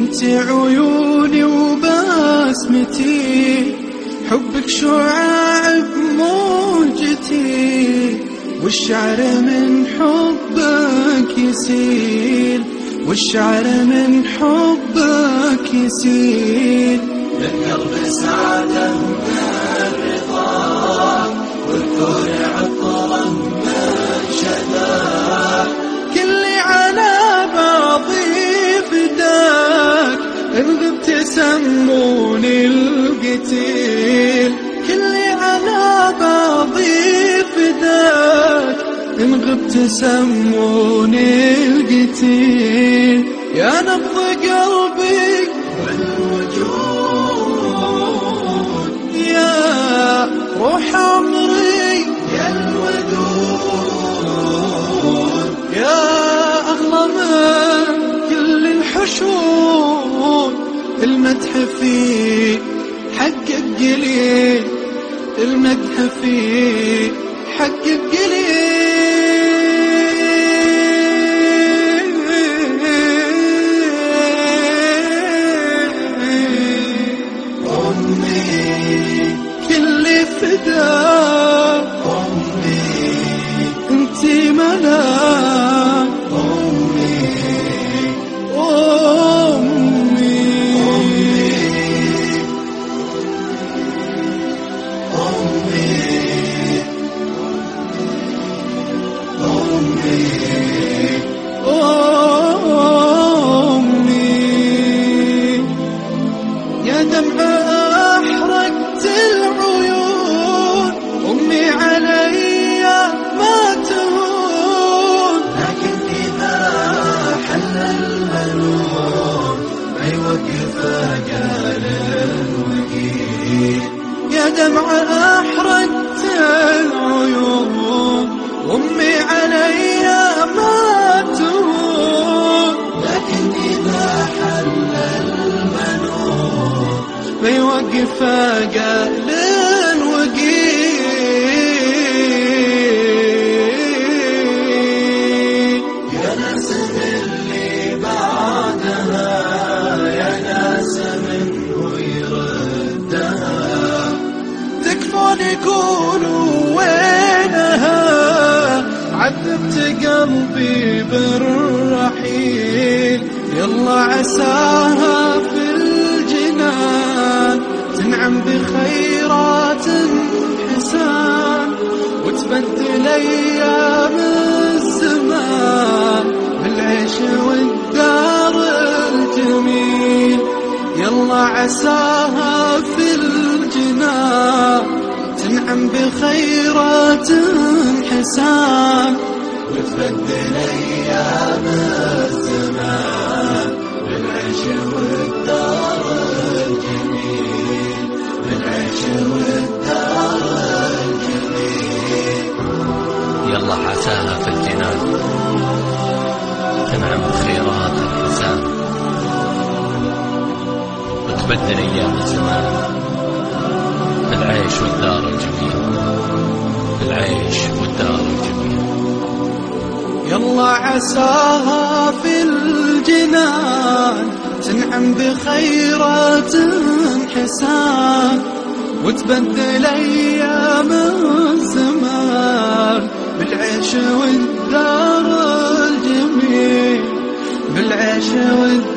انت عيوني وبسمتي، حبك شعاع بموجتي، والشعر من حبك يسيل، والشعر من حبك يسيل. للقلب سعادة من الرضا، والكون عطرة من شذاك، كلي على بعضي فداك، إن غبت سموني القتيل. كلي على بعضي فداك، إن غبت سموني القتيل. يا نبض قلبي والوجود، يا روح عمري، يا الودود، يا أغلى من كل الحشود. المدح فيك حقك قليل، المدح فيك حقك قليل. كل فداك أمي، انتي ملاك أمي، أمي. أمي يا دمع أحرقت العيون، أمي علي ما تهون. لكن إذا حل المنون ما يوقف قال الوكيل. يا دمع أحرقت العيون، أمي علي ما تهون. لكن إذا حل المنون ما يوقف قال الوقيل. يا ناس اللي بعدها، يا ناس منه يردها. تكفون يقولوا وينها، عذبت قلبي بالرحيل. يلا عساها في الجنان تنعم بخيرات حسان، وتبدل أيام الزمان بالعيش والدار الجميل. يلا عساها في الجنان تنعم بخيرات حسان، وتبدل أيام الزمان بالعيش والدار الجميل، بالعيش والدار الجميل. يلا عساها في الجنان تنعم بخيرات الحسان، وتبدل أيام الزمان بالعيش والدار الجميل، بالعيش والدار الجميل. يلا عساها في الجنان تنعم بخيرات حسان، وتبدل أيام الزمان بالعيش والدار الجميل، بالعيش والدار